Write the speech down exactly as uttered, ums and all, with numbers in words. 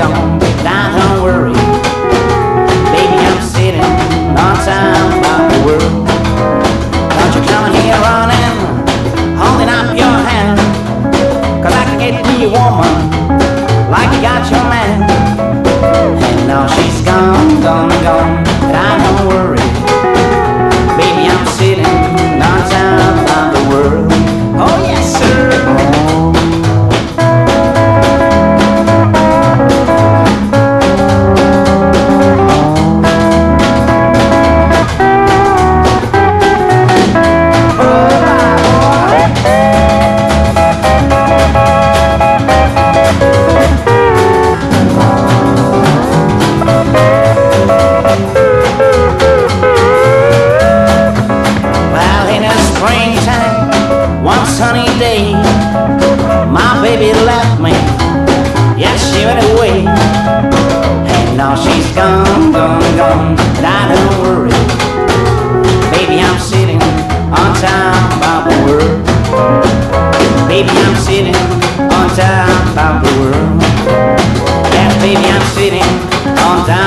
gone, now don't worry. Baby, I'm sitting on top of the world. Don't you come here running, holding up your hand, 'cause I can get me a woman like you got your man. And now she's gone, gone, gone, but I don't worry. Baby, I'm sitting on top of the world. Oh yes, sir. Sunny day, my baby left me, yeah, she went away. And now she's gone, gone, gone, but I don't worry. Baby, I'm sitting on top of the world. Baby, I'm sitting on top of the world. Yes, baby, I'm sitting on top